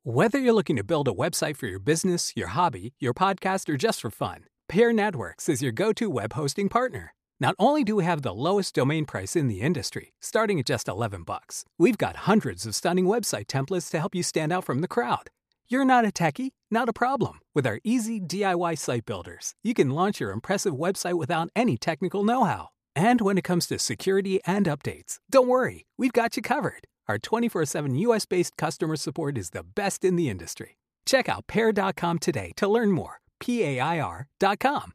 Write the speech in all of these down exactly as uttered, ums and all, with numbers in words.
Whether you're looking to build a website for your business, your hobby, your podcast, or just for fun, Pear Networks is your go-to web hosting partner. Not only do we have the lowest domain price in the industry, starting at just eleven bucks, we've got hundreds of stunning website templates to help you stand out from the crowd. You're not a techie? Not a problem. With our easy D I Y site builders, you can launch your impressive website without any technical know-how. And when it comes to security and updates, don't worry, we've got you covered. Our twenty-four seven U S-based customer support is the best in the industry. Check out pear dot com today to learn more. P A I R dot com.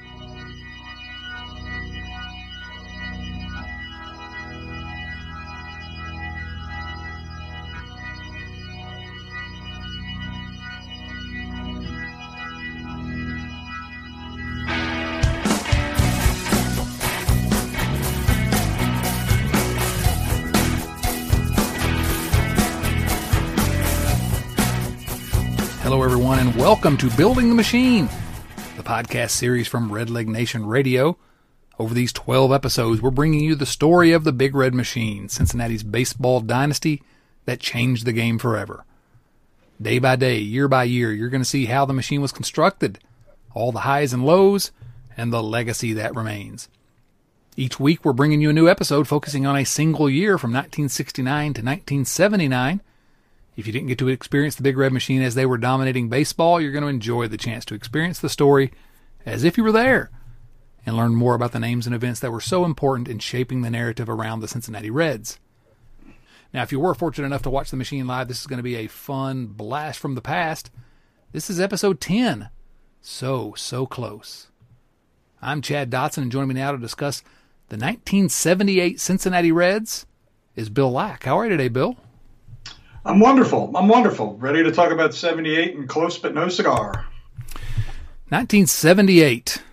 Hello, everyone, and welcome to Building the Machine, the podcast series from Red Leg Nation Radio. Over these twelve episodes, we're bringing you the story of the Big Red Machine, Cincinnati's baseball dynasty that changed the game forever. Day by day, year by year, you're going to see how the machine was constructed, all the highs and lows, and the legacy that remains. Each week, we're bringing you a new episode focusing on a single year from nineteen sixty-nine to nineteen seventy-nine. If you didn't get to experience the Big Red Machine as they were dominating baseball, you're going to enjoy the chance to experience the story as if you were there and learn more about the names and events that were so important in shaping the narrative around the Cincinnati Reds. Now, if you were fortunate enough to watch the Machine live, this is going to be a fun blast from the past. This is episode ten. So, so close. I'm Chad Dotson, and joining me now to discuss the nineteen seventy-eight Cincinnati Reds is Bill Lack. How are you today, Bill? I'm wonderful. I'm wonderful. Ready to talk about seventy-eight and close but no cigar. nineteen seventy-eight.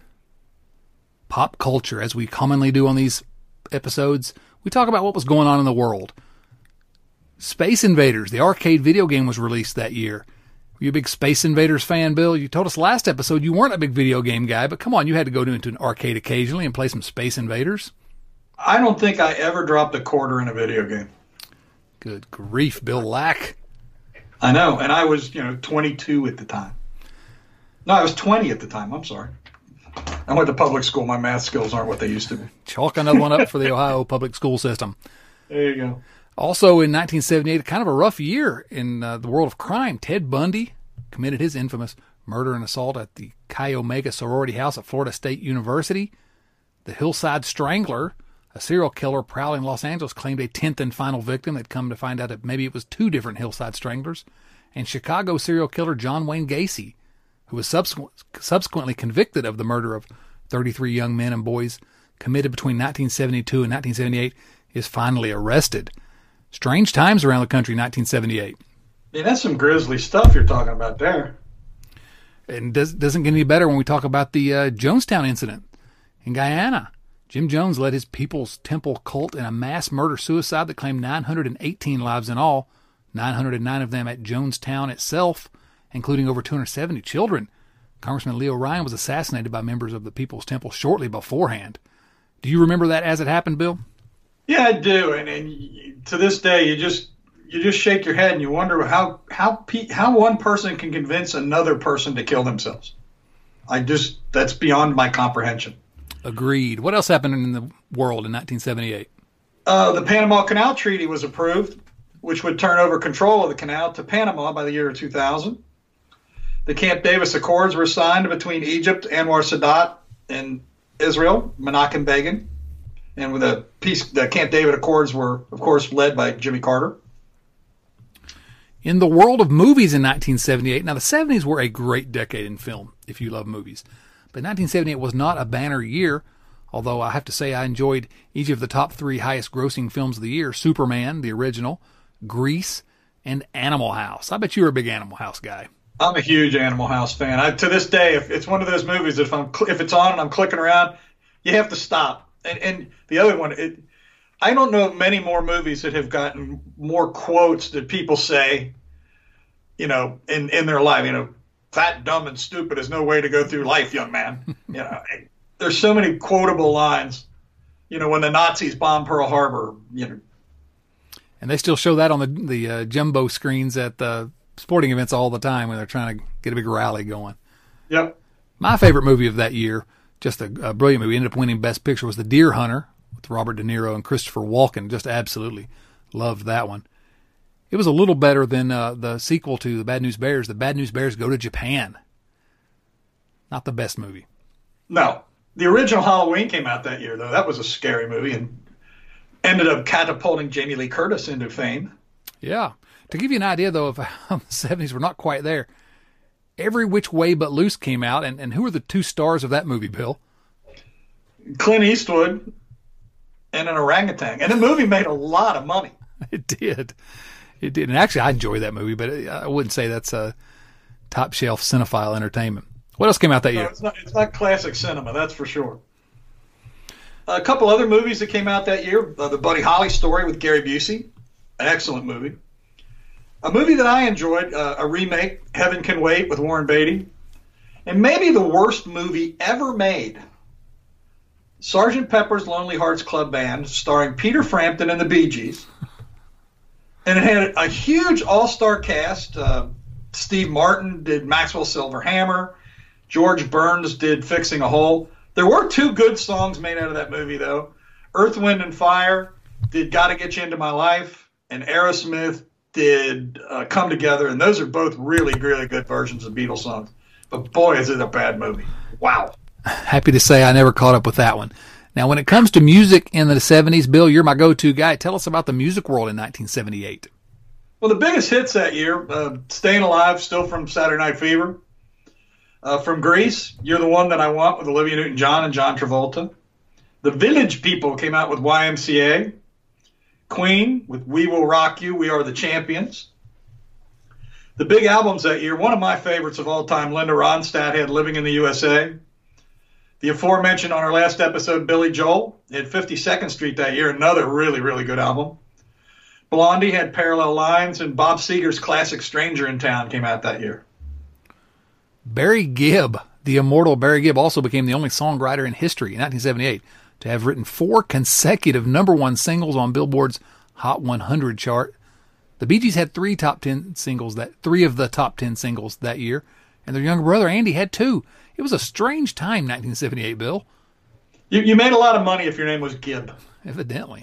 Pop culture, as we commonly do on these episodes. We talk about what was going on in the world. Space Invaders, the arcade video game, was released that year. Were you a big Space Invaders fan, Bill? You told us last episode you weren't a big video game guy, but come on, you had to go into an arcade occasionally and play some Space Invaders. I don't think I ever dropped a quarter in a video game. Good grief, Bill Lack. I know, and I was, you know, twenty-two at the time. No, I was twenty at the time. I'm sorry. I went to public school. My math skills aren't what they used to be. Chalk another one up for the Ohio public school system. There you go. Also in nineteen seventy-eight, kind of a rough year in uh, the world of crime. Ted Bundy committed his infamous murder and assault at the Chi Omega sorority house at Florida State University. The Hillside Strangler, a serial killer prowling Los Angeles, claimed a tenth and final victim. They'd come to find out that maybe it was two different Hillside Stranglers. And Chicago serial killer John Wayne Gacy, who was subsequent, subsequently convicted of the murder of thirty-three young men and boys committed between nineteen seventy-two and nineteen seventy-eight, is finally arrested. Strange times around the country in nineteen seventy-eight. Yeah, that's some grisly stuff you're talking about there. And does, doesn't get any better when we talk about the uh, Jonestown incident in Guyana. Jim Jones led his People's Temple cult in a mass murder-suicide that claimed nine hundred eighteen lives in all, nine hundred nine of them at Jonestown itself, including over two hundred seventy children. Congressman Leo Ryan was assassinated by members of the People's Temple shortly beforehand. Do you remember that as it happened, Bill? Yeah, I do. And, and to this day, you just you just shake your head and you wonder how how pe- how one person can convince another person to kill themselves. I just that's beyond my comprehension. Agreed. What else happened in the world in nineteen seventy-eight? Uh, the Panama Canal Treaty was approved, which would turn over control of the canal to Panama by the year two thousand. The Camp Davis Accords were signed between Egypt, Anwar Sadat, and Israel, Menachem Begin. And with the peace, the Camp David Accords were, of course, led by Jimmy Carter. In the world of movies in nineteen seventy-eight, now the seventies were a great decade in film, if you love movies. But nineteen seventy-eight was not a banner year, although I have to say I enjoyed each of the top three highest grossing films of the year: Superman, the original, Grease, and Animal House. I bet you were a big Animal House guy. I'm a huge Animal House fan. I, to this day, if it's one of those movies that if I'm if it's on and I'm clicking around, you have to stop. And, and the other one, it, I don't know many more movies that have gotten more quotes that people say, you know, in, in their life. You know, fat, dumb, and stupid is no way to go through life, young man. You know, there's so many quotable lines. You know, when the Nazis bombed Pearl Harbor, you know. And they still show that on the the uh, jumbo screens at the sporting events all the time when they're trying to get a big rally going. Yep. My favorite movie of that year, just a, a brilliant movie, ended up winning Best Picture, was The Deer Hunter with Robert De Niro and Christopher Walken. Just absolutely loved that one. It was a little better than uh, the sequel to The Bad News Bears, The Bad News Bears Go to Japan. Not the best movie. No. The original Halloween came out that year, though. That was a scary movie and ended up catapulting Jamie Lee Curtis into fame. Yeah. To give you an idea, though, of how the seventies were not quite there, Every Which Way But Loose came out, and, and who are the two stars of that movie, Bill? Clint Eastwood and an orangutan. And the movie made a lot of money. It did. It did. And actually, I enjoy that movie, but I wouldn't say that's a top-shelf cinephile entertainment. What else came out that year? No, it's not, it's not classic cinema, that's for sure. A couple other movies that came out that year. Uh, the Buddy Holly Story with Gary Busey. An excellent movie. A movie that I enjoyed, uh, a remake, Heaven Can Wait with Warren Beatty. And maybe the worst movie ever made, Sergeant Pepper's Lonely Hearts Club Band, starring Peter Frampton and the Bee Gees. And it had a huge all-star cast. Uh, Steve Martin did Maxwell Silver Hammer. George Burns did Fixing a Hole. There were two good songs made out of that movie, though. Earth, Wind, and Fire did Gotta Get You Into My Life, and Aerosmith did uh, Come Together, and those are both really, really good versions of Beatles songs. But boy, is it a bad movie. Wow. Happy to say I never caught up with that one. Now, when it comes to music in the seventies, Bill, you're my go-to guy. Tell us about the music world in nineteen seventy-eight. Well, the biggest hits that year, uh, Staying Alive, still from Saturday Night Fever. Uh, from Grease, You're the One That I Want with Olivia Newton-John and John Travolta. The Village People came out with Y M C A. Queen with We Will Rock You, We Are the Champions. The big albums that year, one of my favorites of all time, Linda Ronstadt had Living in the U S A. The aforementioned on our last episode, Billy Joel had fifty-second Street that year, another really, really good album. Blondie had Parallel Lines, and Bob Seger's classic Stranger in Town came out that year. Barry Gibb, the immortal Barry Gibb, also became the only songwriter in history in nineteen seventy-eight to have written four consecutive number one singles on Billboard's Hot one hundred chart. The Bee Gees had three top ten singles that three of the top ten singles that year, and their younger brother Andy had two. It was a strange time, nineteen seventy-eight, Bill. You, you made a lot of money if your name was Gibb. Evidently.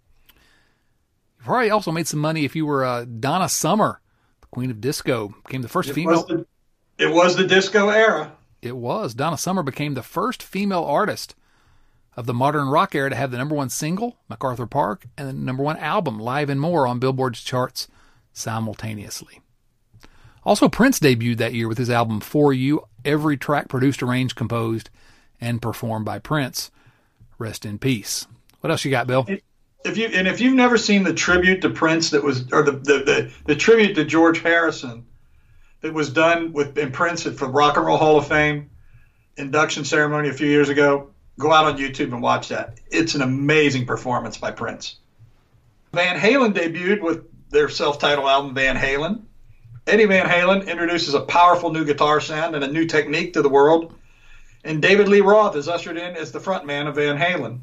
You probably also made some money if you were uh, Donna Summer, the Queen of Disco, became the first It female. was the, it was the disco era. It was. Donna Summer became the first female artist of the modern rock era to have the number one single, MacArthur Park, and the number one album, Live and More, on Billboard's charts simultaneously. Also, Prince debuted that year with his album For You, every track produced, arranged, composed, and performed by Prince. Rest in peace. What else you got, Bill? If you and if you've never seen the tribute to Prince that was, or the the, the, the tribute to George Harrison that was done with in Prince at the Rock and Roll Hall of Fame induction ceremony a few years ago, go out on YouTube and watch that. It's an amazing performance by Prince. Van Halen debuted with their self-titled album, Van Halen. Eddie Van Halen introduces a powerful new guitar sound and a new technique to the world. And David Lee Roth is ushered in as the frontman of Van Halen.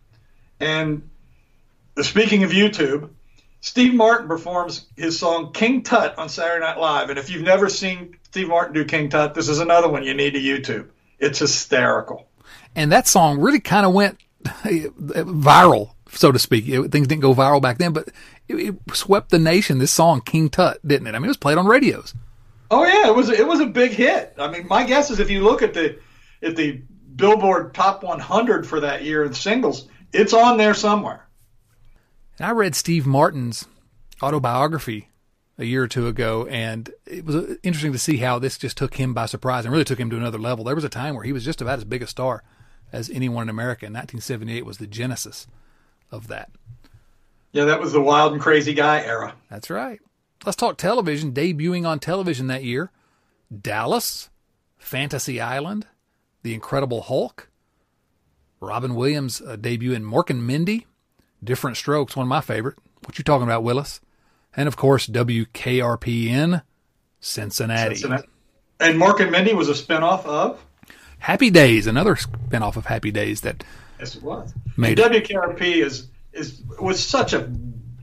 And speaking of YouTube, Steve Martin performs his song King Tut on Saturday Night Live. And if you've never seen Steve Martin do King Tut, this is another one you need to YouTube. It's hysterical. And that song really kind of went viral, so to speak. It, things didn't go viral back then, but it, it swept the nation, this song, King Tut, didn't it? I mean, it was played on radios. Oh, yeah, it was it was a big hit. I mean, my guess is if you look at the at the Billboard Top one hundred for that year in singles, it's on there somewhere. And I read Steve Martin's autobiography a year or two ago, and it was interesting to see how this just took him by surprise and really took him to another level. There was a time where he was just about as big a star as anyone in America. And nineteen seventy-eight was the genesis of that. Yeah, that was the Wild and Crazy Guy era. That's right. Let's talk television. Debuting on television that year, Dallas, Fantasy Island, The Incredible Hulk, Robin Williams' uh, debut in Mork and Mindy, Different Strokes, one of my favorite. What you talking about, Willis? And, of course, W K R P in Cincinnati. Cincinnati. And Mork and Mindy was a spinoff of? Happy Days, another spinoff of Happy Days that Yes, it was. made W K R P is is was such a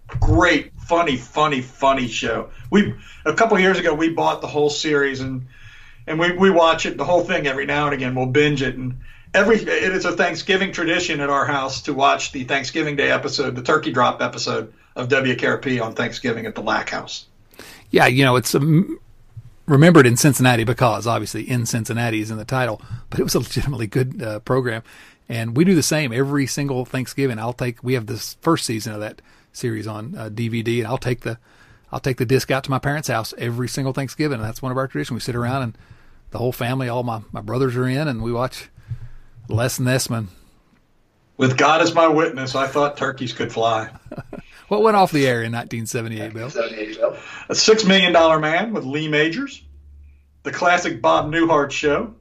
great, funny, funny, funny show. We a couple of years ago we bought the whole series and and we, we watch it the whole thing every now and again. We'll binge it, and every it is a Thanksgiving tradition at our house to watch the Thanksgiving Day episode, the Turkey Drop episode of W K R P on Thanksgiving at the Lack House. Yeah, you know, it's um, remembered in Cincinnati because obviously in Cincinnati is in the title, but it was a legitimately good uh, program. And we do the same every single Thanksgiving. I'll take, we have this first season of that series on uh, D V D, and I'll take the, I'll take the disc out to my parents' house every single Thanksgiving. And that's one of our traditions. We sit around and the whole family, all my, my brothers are in, and we watch Les Nessman. With God as my witness, I thought turkeys could fly. What went off the air in nineteen seventy-eight, Bill? A Six Million Dollar Man with Lee Majors, the classic Bob Newhart Show,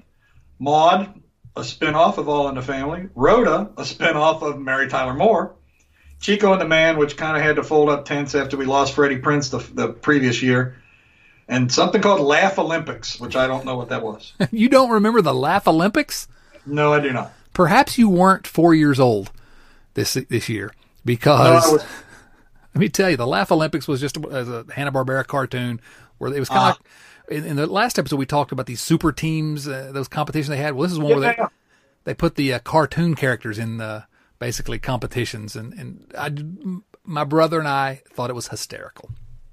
Maude, a spinoff of All in the Family, Rhoda, a spinoff of Mary Tyler Moore, Chico and the Man, which kind of had to fold up tents after we lost Freddie Prinze the, the previous year, and something called Laugh Olympics, which I don't know what that was. You don't remember the Laugh Olympics? No, I do not. Perhaps you weren't four years old this this year, because no, was... let me tell you, the Laugh Olympics was just a, a Hanna-Barbera cartoon where it was kind of uh, like, in, in the last episode we talked about these super teams, uh, those competitions they had. Well, this is one yeah, where they, yeah. they put the uh, cartoon characters in the basically competitions, and, and I, my brother and I thought it was hysterical.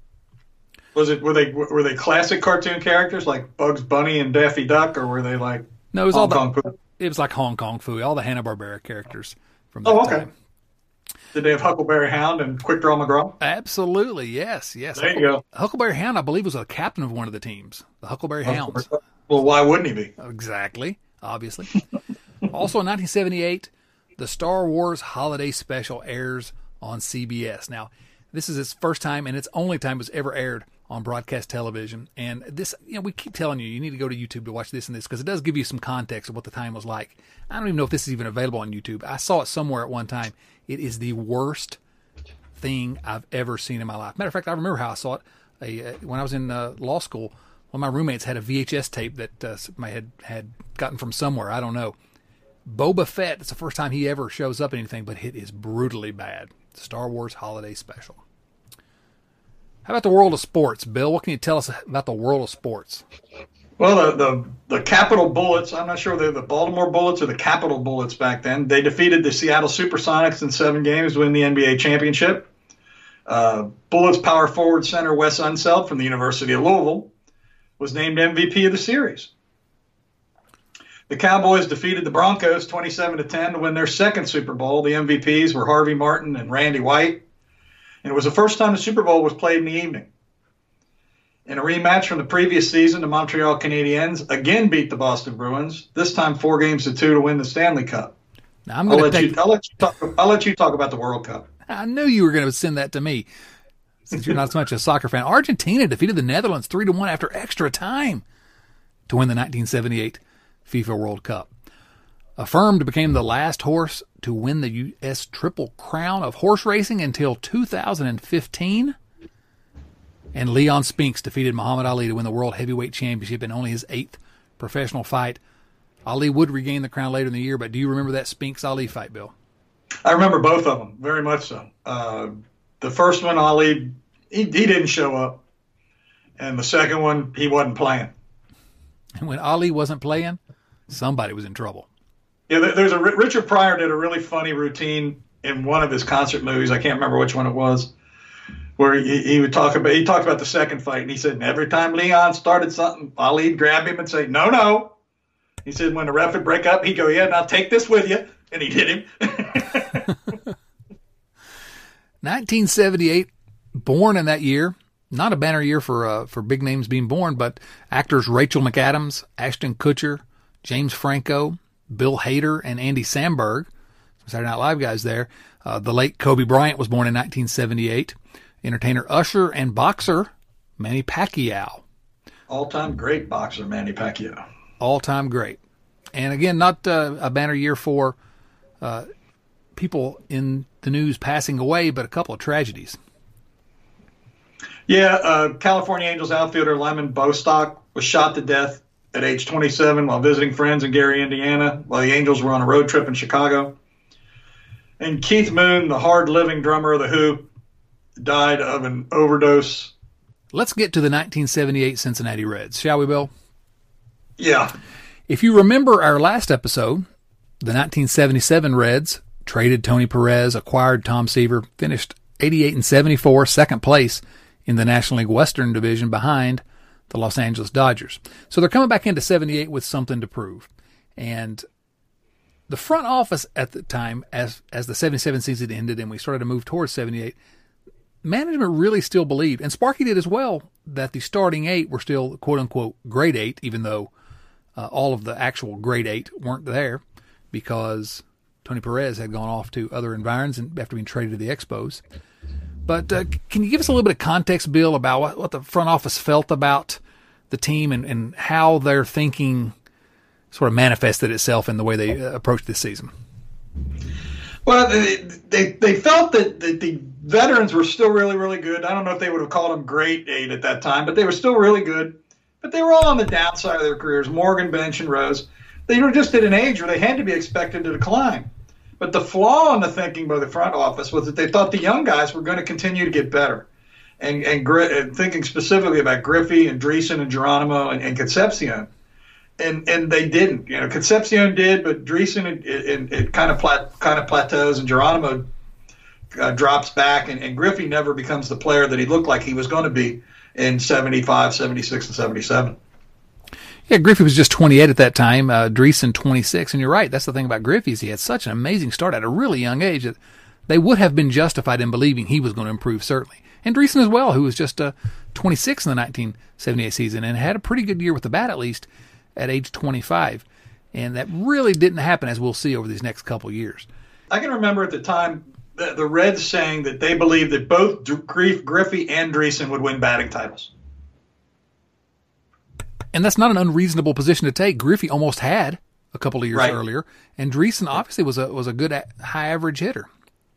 Was it were they were they classic cartoon characters like Bugs Bunny and Daffy Duck, or were they like no? It was Hong all the, Kong it was like Hong Kong Phooey, all the Hanna-Barbera characters from that oh, okay. time. Did they have Huckleberry Hound and Quick Draw McGraw? Absolutely, yes, yes. There Huckle, you go. Huckleberry Hound, I believe, was a captain of one of the teams, the Huckleberry Hounds. Well, why wouldn't he be? Exactly, obviously. Also in nineteen seventy-eight, the Star Wars Holiday Special airs on C B S. Now, this is its first time and its only time it was ever aired on broadcast television. And this, you know, we keep telling you, you need to go to YouTube to watch this and this because it does give you some context of what the time was like. I don't even know if this is even available on YouTube. I saw it somewhere at one time. It is the worst thing I've ever seen in my life. Matter of fact, I remember how I saw it a, uh, when I was in uh, law school. One of my roommates had a V H S tape that uh, I had, had gotten from somewhere. I don't know. Boba Fett, it's the first time he ever shows up in anything, but it is brutally bad. Star Wars Holiday Special. How about the world of sports, Bill? What can you tell us about the world of sports? Well, the the, the Capitol Bullets, I'm not sure they're the Baltimore Bullets or the Capitol Bullets back then. They defeated the Seattle Supersonics in seven games to win the N B A championship. Uh, Bullets power forward center Wes Unseld from the University of Louisville was named M V P of the series. The Cowboys defeated the Broncos twenty-seven to ten to win their second Super Bowl. The M V Ps were Harvey Martin and Randy White. And it was the first time the Super Bowl was played in the evening. In a rematch from the previous season, the Montreal Canadiens again beat the Boston Bruins, this time four games to two to win the Stanley Cup. Now, I'm I'll, gonna let take... you, I'll, let you talk, I'll let you talk about the World Cup. I knew you were going to send that to me, since you're not so much a soccer fan. Argentina defeated the Netherlands three to one after extra time to win the nineteen seventy-eight FIFA World Cup. Affirmed became the last horse to win the U S Triple Crown of horse racing until two thousand fifteen. And Leon Spinks defeated Muhammad Ali to win the World Heavyweight Championship in only his eighth professional fight. Ali would regain the crown later in the year, but do you remember that Spinks-Ali fight, Bill? I remember both of them, very much so. Uh, the first one, Ali, he, he didn't show up. And the second one, he wasn't playing. And when Ali wasn't playing, somebody was in trouble. Yeah, there's a Richard Pryor did a really funny routine in one of his concert movies. I can't remember which one it was, where he, he would talk about he talked about the second fight, and he said, and every time Leon started something, Ali'd grab him and say, "No, no." He said, when the ref would break up, he'd go, "Yeah, now take this with you," and he'd hit him. nineteen seventy-eight, born in that year. Not a banner year for uh, for big names being born, but actors Rachel McAdams, Ashton Kutcher, James Franco, Bill Hader, and Andy Samberg, Saturday Night Live guys there. Uh, the late Kobe Bryant was born in nineteen seventy-eight. Entertainer Usher and boxer Manny Pacquiao. All-time great boxer Manny Pacquiao. All-time great. And again, not uh, a banner year for uh, people in the news passing away, but a couple of tragedies. Yeah, uh, California Angels outfielder Lyman Bostock was shot to death at age twenty-seven while visiting friends in Gary, Indiana, while the Angels were on a road trip in Chicago. And Keith Moon, the hard-living drummer of The Who, died of an overdose. Let's get to the nineteen seventy-eight Cincinnati Reds, shall we, Bill? Yeah. If you remember our last episode, the nineteen seventy-seven Reds traded Tony Perez, acquired Tom Seaver, finished eighty-eight and seventy-four, second place in the National League Western Division behind the Los Angeles Dodgers. So they're coming back into seventy-eight with something to prove. And the front office at the time, as as the seventy-seven season ended and we started to move towards seventy-eight, management really still believed, and Sparky did as well, that the starting eight were still quote-unquote grade eight, even though uh, all of the actual grade eight weren't there because Tony Perez had gone off to other environs and after being traded to the Expos. But uh, can you give us a little bit of context, Bill, about what, what the front office felt about the team and, and how their thinking sort of manifested itself in the way they uh, approached this season? Well, they, they they felt that the, the veterans were still really, really good. I don't know if they would have called them grade eight at that time, but they were still really good. But they were all on the downside of their careers, Morgan, Bench, and Rose. They were just at an age where they had to be expected to decline. But the flaw in the thinking by the front office was that they thought the young guys were going to continue to get better. And, and, and thinking specifically about Griffey and Dreesen and Geronimo and, and Concepcion. And and they didn't. You know, Concepcion did, but Dreesen it, it, it kind of plat, kind of plateaus, and Geronimo uh, drops back, and, and Griffey never becomes the player that he looked like he was going to be in seventy-five, seventy-six, and seventy-seven. Yeah, Griffey was just twenty-eight at that time, uh, Dreesen twenty-six, and you're right. That's the thing about Griffey is he had such an amazing start at a really young age that they would have been justified in believing he was going to improve, certainly. And Dreesen as well, who was just uh, twenty-six in the nineteen seventy-eight season and had a pretty good year with the bat at least at age twenty-five. And that really didn't happen, as we'll see over these next couple years. I can remember at the time the, the Reds saying that they believed that both Griff, Griffey and Dreesen would win batting titles. And that's not an unreasonable position to take. Griffey almost had a couple of years right. earlier, and Dreesen obviously was a was a good high average hitter.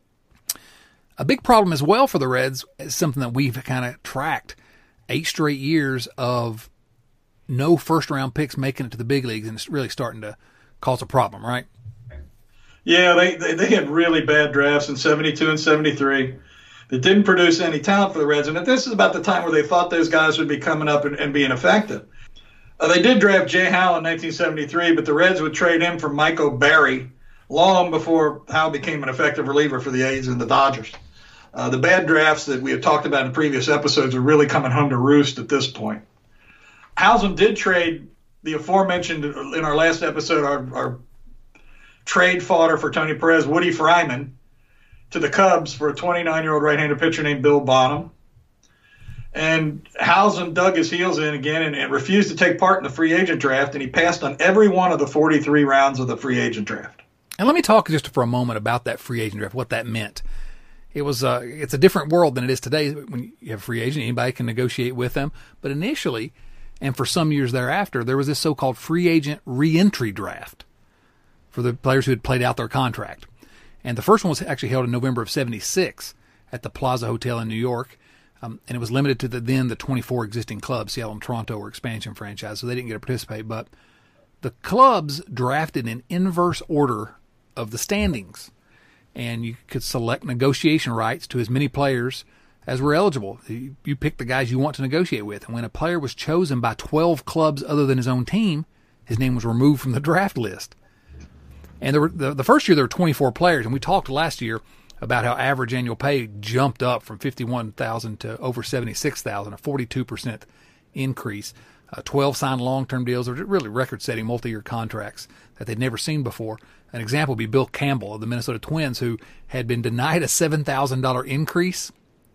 A big problem as well for the Reds is something that we've kind of tracked: eight straight years of no first round picks making it to the big leagues, and it's really starting to cause a problem, right? Yeah, they they, they had really bad drafts in seventy-two and seventy-three. That didn't produce any talent for the Reds, and this is about the time where they thought those guys would be coming up and, and being effective. Uh, they did draft Jay Howell in nineteen seventy-three, but the Reds would trade him for Michael Barry long before Howell became an effective reliever for the A's and the Dodgers. Uh, the bad drafts that we have talked about in previous episodes are really coming home to roost at this point. Howsam did trade the aforementioned in our last episode, our, our trade fodder for Tony Perez, Woody Fryman, to the Cubs for a twenty-nine-year-old right-handed pitcher named Bill Bonham. And Howsam dug his heels in again and, and refused to take part in the free agent draft, and he passed on every one of the forty-three rounds of the free agent draft. And let me talk just for a moment about that free agent draft, what that meant. It was uh, it's a different world than it is today. When you have a free agent, anybody can negotiate with them. But initially, and for some years thereafter, there was this so-called free agent reentry draft for the players who had played out their contract. And the first one was actually held in November of seventy-six at the Plaza Hotel in New York. Um, and it was limited to the then the twenty-four existing clubs. Seattle and Toronto were expansion franchise, so they didn't get to participate. But the clubs drafted in inverse order of the standings, and you could select negotiation rights to as many players as were eligible. You, you pick the guys you want to negotiate with. And when a player was chosen by twelve clubs other than his own team, his name was removed from the draft list. And there were, the, the first year there were twenty-four players, and we talked last year about how average annual pay jumped up from fifty-one thousand dollars to over seventy-six thousand dollars, a forty-two percent increase. Uh, twelve signed long-term deals, or really record-setting multi-year contracts that they'd never seen before. An example would be Bill Campbell of the Minnesota Twins, who had been denied a seven thousand dollars increase,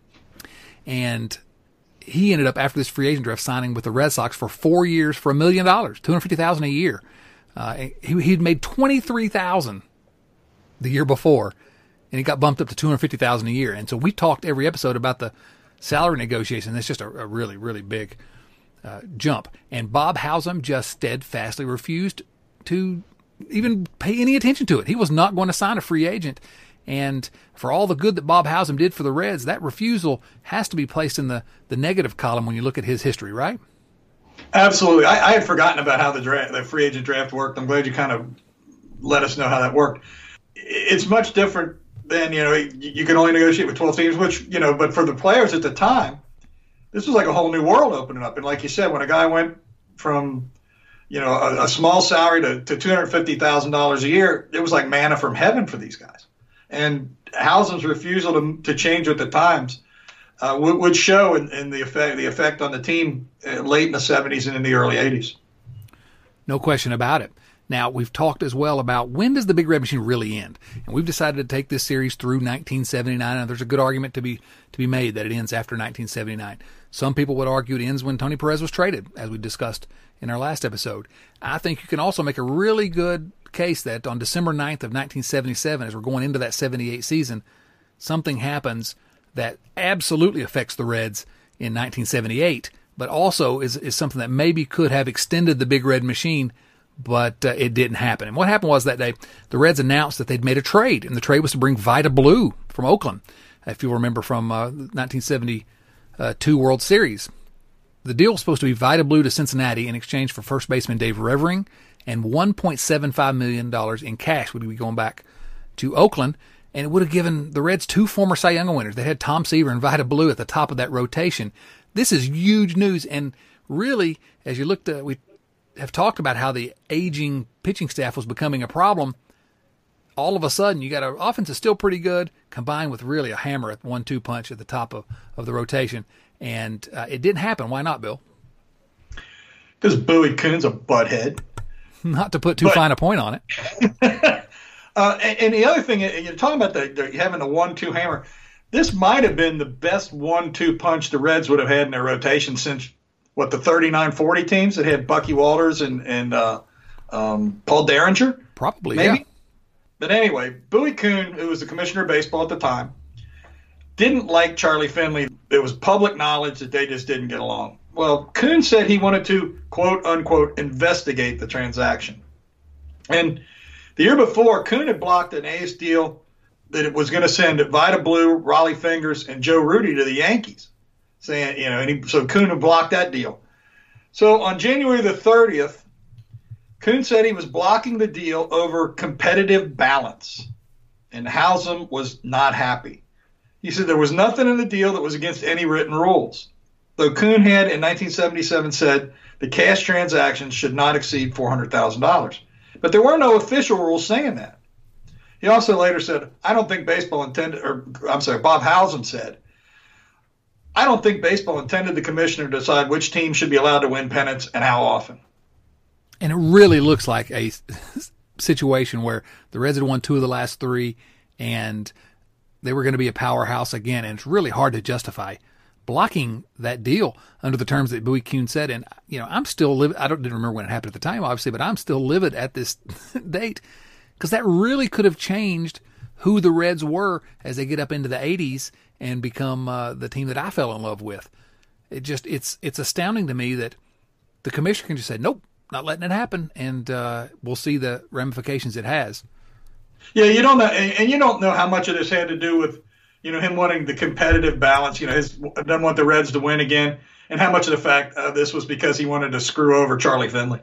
and he ended up, after this free agent draft, signing with the Red Sox for four years for a million dollars, two hundred fifty thousand dollars a year. Uh, he, he'd made twenty-three thousand dollars the year before, and he got bumped up to two hundred fifty thousand dollars a year. And so we talked every episode about the salary negotiation. It's just a, a really, really big uh, jump. And Bob Howsam just steadfastly refused to even pay any attention to it. He was not going to sign a free agent. And for all the good that Bob Howsam did for the Reds, that refusal has to be placed in the, the negative column when you look at his history, right? Absolutely. I, I had forgotten about how the, draft, the free agent draft worked. I'm glad you kind of let us know how that worked. It's much different then, you know, you can only negotiate with twelve teams, which, you know, but for the players at the time, this was like a whole new world opening up. And like you said, when a guy went from, you know, a, a small salary to, to two hundred fifty thousand dollars a year, it was like manna from heaven for these guys. And Housem's refusal to, to change with the times uh, would, would show in, in the effect the effect on the team late in the seventies and in the early eighties. No question about it. Now, we've talked as well about when does the Big Red Machine really end? And we've decided to take this series through nineteen seventy-nine, and there's a good argument to be to be made that it ends after nineteen seventy-nine. Some people would argue it ends when Tony Perez was traded, as we discussed in our last episode. I think you can also make a really good case that on December ninth of nineteen seventy-seven, as we're going into that seventy-eight season, something happens that absolutely affects the Reds in nineteen seventy-eight, but also is, is something that maybe could have extended the Big Red Machine, but uh, it didn't happen. And what happened was that day, the Reds announced that they'd made a trade, and the trade was to bring Vida Blue from Oakland, if you'll remember from uh, nineteen seventy-two World Series. The deal was supposed to be Vida Blue to Cincinnati in exchange for first baseman Dave Revering, and one point seven five million dollars in cash would be going back to Oakland, and it would have given the Reds two former Cy Young winners. They had Tom Seaver and Vida Blue at the top of that rotation. This is huge news, and really, as you looked at, we have talked about how the aging pitching staff was becoming a problem. All of a sudden, you got an offense that's still pretty good, combined with really a hammer at one two punch at the top of, of the rotation. And uh, it didn't happen. Why not, Bill? Because Bowie Kuhn's a butthead. Not to put too but, fine a point on it. uh, and, and the other thing, you're talking about the, the having a one two hammer. This might have been the best one two punch the Reds would have had in their rotation since, what, the thirty-nine forty teams that had Bucky Walters and, and uh, um, Paul Derringer? Probably, maybe? Yeah. But anyway, Bowie Kuhn, who was the commissioner of baseball at the time, didn't like Charlie Finley. It was public knowledge that they just didn't get along. Well, Kuhn said he wanted to, quote, unquote, investigate the transaction. And the year before, Kuhn had blocked an A's deal that it was going to send Vida Blue, Raleigh Fingers, and Joe Rudy to the Yankees. Saying, you know, and he, so Kuhn had blocked that deal. So on January the thirtieth, Kuhn said he was blocking the deal over competitive balance, and Housem was not happy. He said there was nothing in the deal that was against any written rules, though Kuhn had in nineteen seventy-seven said the cash transactions should not exceed four hundred thousand dollars. But there were no official rules saying that. He also later said, I don't think baseball intended, or I'm sorry, Bob Housem said, I don't think baseball intended the commissioner to decide which team should be allowed to win pennants and how often. And it really looks like a situation where the Reds had won two of the last three, and they were going to be a powerhouse again. And it's really hard to justify blocking that deal under the terms that Bowie Kuhn said. And, you know, I'm still livid. I don't didn't remember when it happened at the time, obviously, but I'm still livid at this date because that really could have changed who the Reds were as they get up into the eighties and become uh, the team that I fell in love with. It just it's it's astounding to me that the commissioner can just say, nope, not letting it happen, and uh, we'll see the ramifications it has. Yeah, you don't know, and you don't know how much of this had to do with, you know, him wanting the competitive balance. You know, his doesn't want the Reds to win again, and how much of the fact uh, this was because he wanted to screw over Charlie Finley.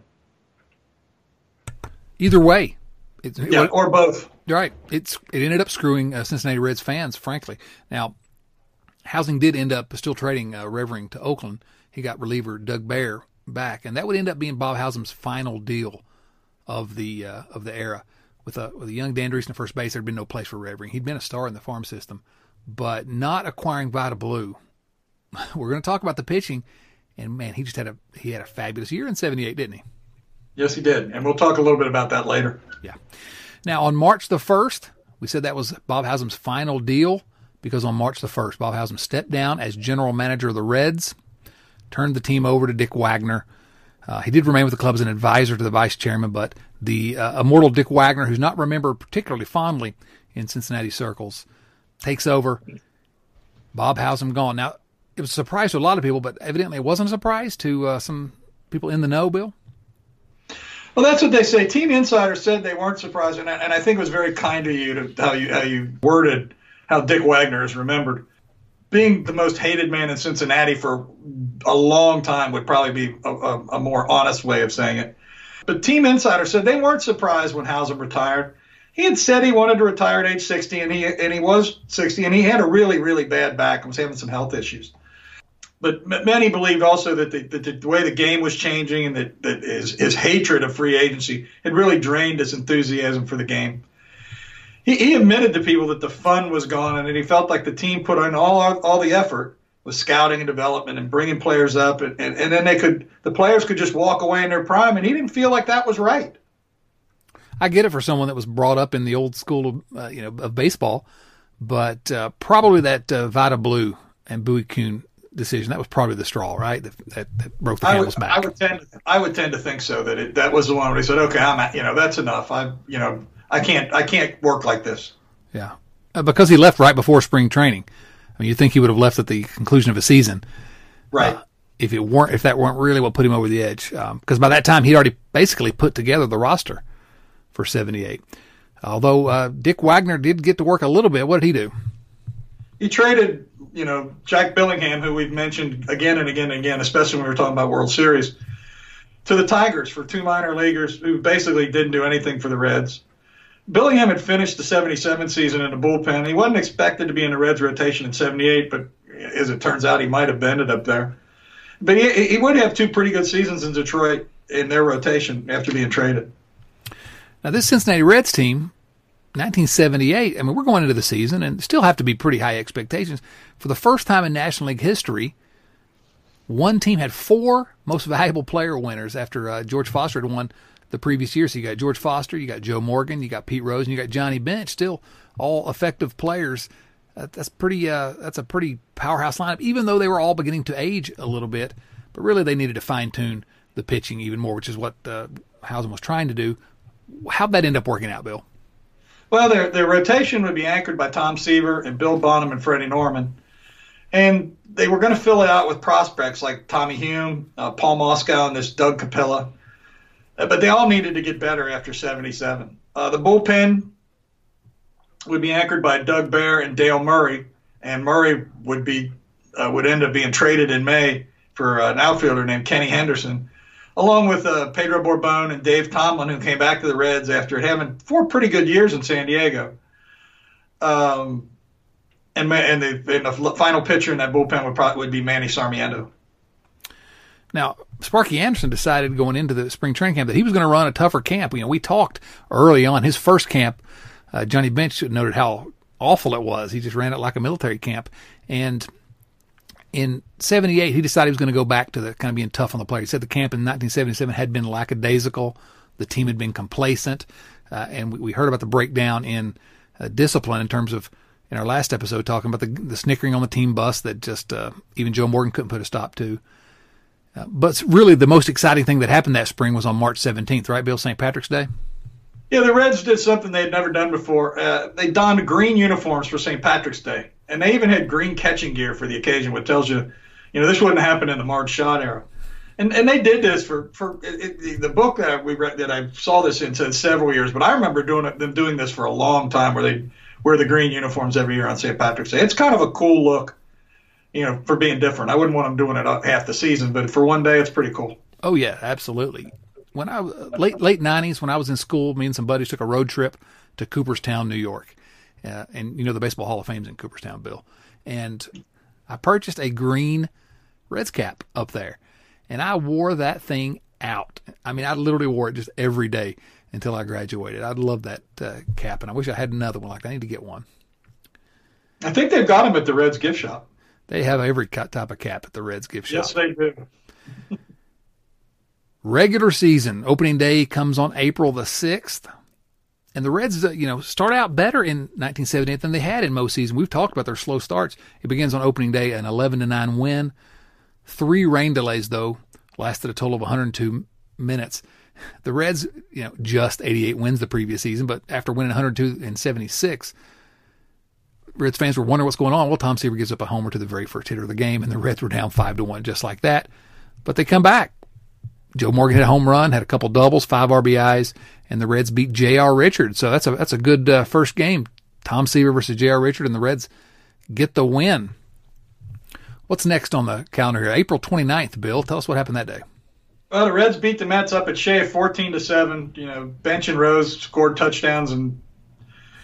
Either way, it's, yeah, it, or both. Right. It's it ended up screwing uh, Cincinnati Reds fans, frankly. Now, Housing did end up still trading uh, Revering to Oakland. He got reliever Doug Baer back, and that would end up being Bob Housem's final deal of the uh, of the era. With a with a young Dan Driessen at first base, there'd been no place for Revering. He'd been a star in the farm system, but not acquiring Vida Blue. We're going to talk about the pitching, and man, he just had a he had a fabulous year in seventy-eight, didn't he? Yes, he did, and we'll talk a little bit about that later. Yeah. Now, on March the first, we said that was Bob Housem's final deal because on March the first, Bob Housem stepped down as general manager of the Reds, turned the team over to Dick Wagner. Uh, he did remain with the club as an advisor to the vice chairman, but the uh, immortal Dick Wagner, who's not remembered particularly fondly in Cincinnati circles, takes over. Bob Housem gone. Now, it was a surprise to a lot of people, but evidently it wasn't a surprise to uh, some people in the know, Bill. Well, that's what they say. Team Insider said they weren't surprised, and I, and I think it was very kind of you to how you how you worded how Dick Wagner is remembered. Being the most hated man in Cincinnati for a long time would probably be a, a, a more honest way of saying it. But Team Insider said they weren't surprised when Housem retired. he had said he wanted to retire at age sixty, and he and he was sixty, and he had a really, really bad back and was having some health issues. But many believed also that the, that the way the game was changing and that, that his, his hatred of free agency had really drained his enthusiasm for the game. He, he admitted to people that the fun was gone and that he felt like the team put in all all the effort with scouting and development and bringing players up, and, and, and then they could the players could just walk away in their prime, and he didn't feel like that was right. I get it for someone that was brought up in the old school of, uh, you know, of baseball, but uh, probably that uh, Vida Blue and Bowie Kuhn decision, that was probably the straw, right? That, that, that broke the camel's back. I would tend to, I would tend to think so, that it, that was the one where he said, okay, I'm at, you know, that's enough. I, you know, I can't, I can't work like this. Yeah. Uh, because he left right before spring training. I mean, you'd think he would have left at the conclusion of a season. Right. Uh, if it weren't, if that weren't really what put him over the edge. Um, because by that time he'd already basically put together the roster for seventy-eight. Although, uh, Dick Wagner did get to work a little bit. What did he do? He traded, you know, Jack Billingham, who we've mentioned again and again and again, especially when we were talking about World Series, to the Tigers for two minor leaguers who basically didn't do anything for the Reds. Billingham had finished the seventy-seven season in the bullpen. He wasn't expected to be in the Reds rotation in seventy-eight, but as it turns out, he might have ended up there. But he, he would have two pretty good seasons in Detroit in their rotation after being traded. Now, this Cincinnati Reds team, nineteen seventy-eight, I mean, we're going into the season and still have to be pretty high expectations. For the first time in National League history, one team had four most valuable player winners after uh, George Foster had won the previous year. So you got George Foster, you got Joe Morgan, you got Pete Rose, and you got Johnny Bench, still all effective players. Uh, that's pretty. Uh, that's a pretty powerhouse lineup, even though they were all beginning to age a little bit. But really, they needed to fine-tune the pitching even more, which is what uh, Housen was trying to do. How'd that end up working out, Bill? Well, their their rotation would be anchored by Tom Seaver and Bill Bonham and Freddie Norman. And they were going to fill it out with prospects like Tommy Hume, uh, Paul Moskow, and this Doug Capella. Uh, but they all needed to get better after seventy-seven. Uh, the bullpen would be anchored by Doug Bear and Dale Murray. And Murray would be uh, would end up being traded in May for uh, an outfielder named Kenny Henderson, along with uh, Pedro Borbon and Dave Tomlin, who came back to the Reds after having four pretty good years in San Diego. Um, and and the, and the final pitcher in that bullpen would probably would be Manny Sarmiento. Now, Sparky Anderson decided going into the spring training camp that he was going to run a tougher camp. You know, we talked early on his first camp. Uh, Johnny Bench noted how awful it was. He just ran it like a military camp. And in seventy-eight, he decided he was going to go back to the kind of being tough on the player. He said the camp in nineteen seventy-seven had been lackadaisical. The team had been complacent. Uh, and we, we heard about the breakdown in uh, discipline in terms of, in our last episode, talking about the, the snickering on the team bus that just uh, even Joe Morgan couldn't put a stop to. Uh, but really the most exciting thing that happened that spring was on March seventeenth, right, Bill? Saint Patrick's Day? Yeah, the Reds did something they had never done before. Uh, they donned green uniforms for Saint Patrick's Day. And they even had green catching gear for the occasion, which tells you, you know, this wouldn't happen in the Marge Schott era. And and they did this for, for it, it, the book that we read, that I saw this in said several years, but I remember doing it, them doing this for a long time where they wear the green uniforms every year on Saint Patrick's Day. It's kind of a cool look, you know, for being different. I wouldn't want them doing it half the season, but for one day, it's pretty cool. Oh, yeah, absolutely. When I late late nineties, when I was in school, me and some buddies took a road trip to Cooperstown, New York. Uh, and, you know, the Baseball Hall of Fame's in Cooperstown, Bill. And I purchased a green Reds cap up there. And I wore that thing out. I mean, I literally wore it just every day until I graduated. I love that uh, cap, and I wish I had another one like that. I need to get one. I think they've got them at the Reds gift shop. They have every type of cap at the Reds gift shop. Yes, they do. Regular season, opening day comes on April the sixth. And the Reds, you know, start out better in nineteen seventy-eight than they had in most seasons. We've talked about their slow starts. It begins on opening day, an eleven to nine win. Three rain delays, though, lasted a total of one hundred two minutes. The Reds, you know, just eighty-eight wins the previous season, but after winning one hundred two in seventy-six, Reds fans were wondering what's going on. Well, Tom Seaver gives up a homer to the very first hitter of the game, and the Reds were down five to one just like that. But they come back. Joe Morgan hit a home run, had a couple doubles, five R B Is, and the Reds beat J R. Richards. So that's a that's a good uh, first game. Tom Seaver versus J R. Richards, and the Reds get the win. What's next on the calendar here? April twenty-ninth, Bill. Tell us what happened that day. Well, the Reds beat the Mets up at Shea fourteen to seven. You know, Bench and Rose scored touchdowns, and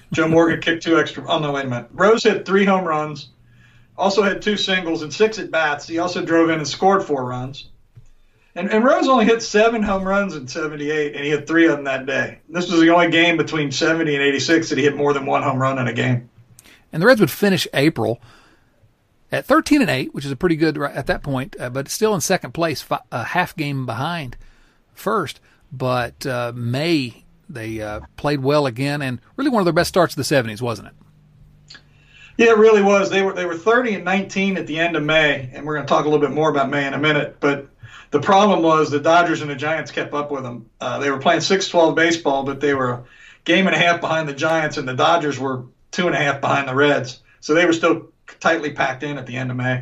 Joe Morgan kicked two extra. Oh, no, wait a minute. Rose hit three home runs, also had two singles and six at-bats. He also drove in and scored four runs. And, and Rose only hit seven home runs in seventy-eight, and he hit three of them that day. This was the only game between seventy and eighty-six that he hit more than one home run in a game. And the Reds would finish April at thirteen and eight, which is a pretty good at that point, uh, but still in second place, a half game behind first. But uh, May, they uh, played well again, and really one of their best starts of the seventies, wasn't it? Yeah, it really was. They were they were thirty and nineteen at the end of May, and we're going to talk a little bit more about May in a minute. But the problem was the Dodgers and the Giants kept up with them. Uh, they were playing six twelve baseball, but they were a game and a half behind the Giants, and the Dodgers were two and a half behind the Reds. So they were still tightly packed in at the end of May.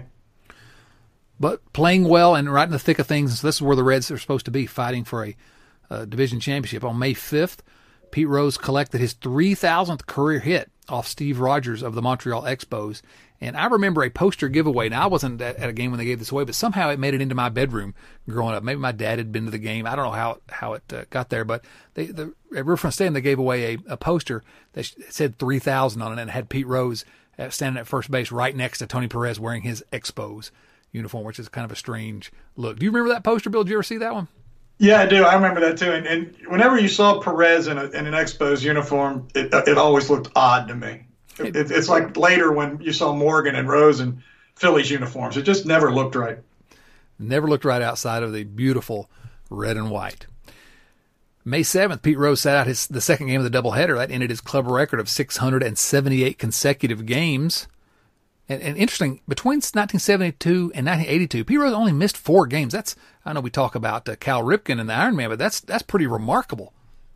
But playing well and right in the thick of things, this is where the Reds are supposed to be, fighting for a uh, division championship. On May fifth, Pete Rose collected his three thousandth career hit off Steve Rogers of the Montreal Expos. And I remember a poster giveaway. Now, I wasn't at, at a game when they gave this away, but somehow it made it into my bedroom growing up. Maybe my dad had been to the game. I don't know how how it uh, got there, but they, the, at Riverfront Stadium, they gave away a, a poster that said three thousand on it and had Pete Rose standing at first base right next to Tony Perez wearing his Expos uniform, which is kind of a strange look. Do you remember that poster, Bill? Did you ever see that one? Yeah, I do. I remember that too. And, and whenever you saw Perez in, a, in an Expos uniform, it, it always looked odd to me. It, it, it's like later when you saw Morgan and Rose in Phillies uniforms. It just never looked right. Never looked right outside of the beautiful red and white. May seventh, Pete Rose sat out his the second game of the doubleheader. That ended his club record of six hundred seventy-eight consecutive games. And, and interesting, between nineteen seventy-two and nineteen eighty-two, Pete Rose only missed four games. That's I know we talk about uh, Cal Ripken and the Iron Man, but that's that's pretty remarkable.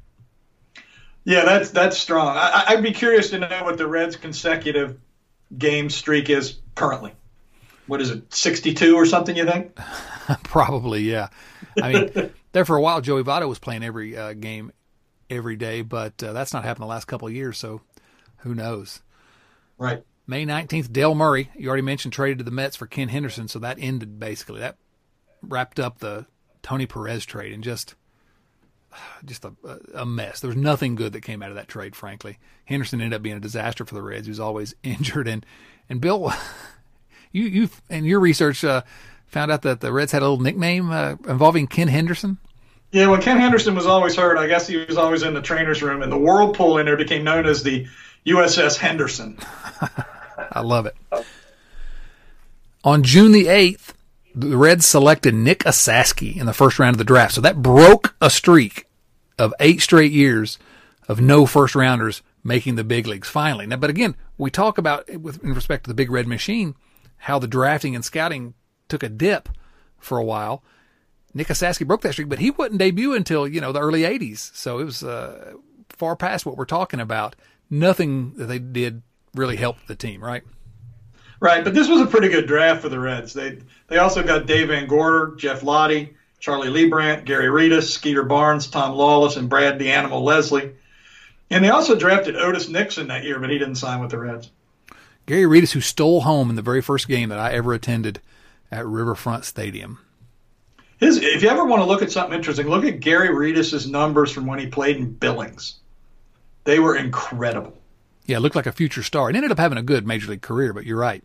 Yeah, that's that's strong. I, I'd be curious to know what the Reds' consecutive game streak is currently. What is it, sixty-two or something, you think? Probably, yeah. I mean, there for a while, Joey Votto was playing every uh, game every day, but uh, that's not happened the last couple of years, so who knows? Right. May nineteenth, Dale Murray, you already mentioned, traded to the Mets for Ken Henderson, so that ended basically. That wrapped up the Tony Perez trade and just just a, a mess. There was nothing good that came out of that trade, frankly. Henderson ended up being a disaster for the Reds. He was always injured. And, and Bill, you you in your research uh, found out that the Reds had a little nickname uh, involving Ken Henderson? Yeah, when Ken Henderson was always hurt, I guess he was always in the trainer's room, and the whirlpool in there became known as the U S S Henderson. I love it. On June the eighth, the Reds selected Nick Osaski in the first round of the draft. So that broke a streak of eight straight years of no first-rounders making the big leagues finally. Now, but again, we talk about, with in respect to the Big Red Machine, how the drafting and scouting took a dip for a while. Nick Osaski broke that streak, but he wouldn't debut until, you know, the early eighties. So it was uh, far past what we're talking about. Nothing that they did really helped the team, right? Right, but this was a pretty good draft for the Reds. They they also got Dave Van Gorder, Jeff Lottie, Charlie Leibrandt, Gary Reedus, Skeeter Barnes, Tom Lawless, and Brad the Animal Leslie. And they also drafted Otis Nixon that year, but he didn't sign with the Reds. Gary Reedus, who stole home in the very first game that I ever attended at Riverfront Stadium. His, if you ever want to look at something interesting, look at Gary Reedus' numbers from when he played in Billings. They were incredible. Yeah, looked like a future star. And ended up having a good major league career, but you're right.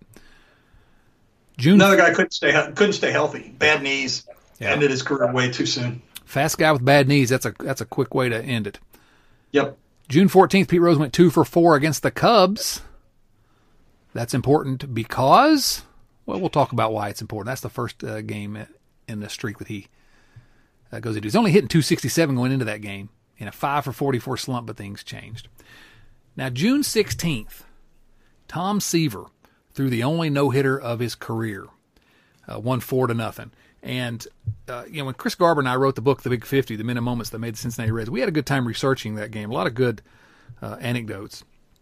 June. Another guy couldn't stay couldn't stay healthy. Bad knees. Yeah. Ended his career way too soon. Fast guy with bad knees. That's a that's a quick way to end it. Yep. June fourteenth, Pete Rose went two for four against the Cubs. That's important because, well, we'll talk about why it's important. That's the first uh, game in the streak that he uh, goes into. He's only hitting two sixty-seven going into that game in a five for forty-four slump, but things changed. Now, June sixteenth, Tom Seaver threw the only no-hitter of his career, uh, won four to nothing. And, uh, you know, when Chris Garber and I wrote the book, The Big fifty, The Minute Moments That Made the Cincinnati Reds, we had a good time researching that game, a lot of good uh, anecdotes.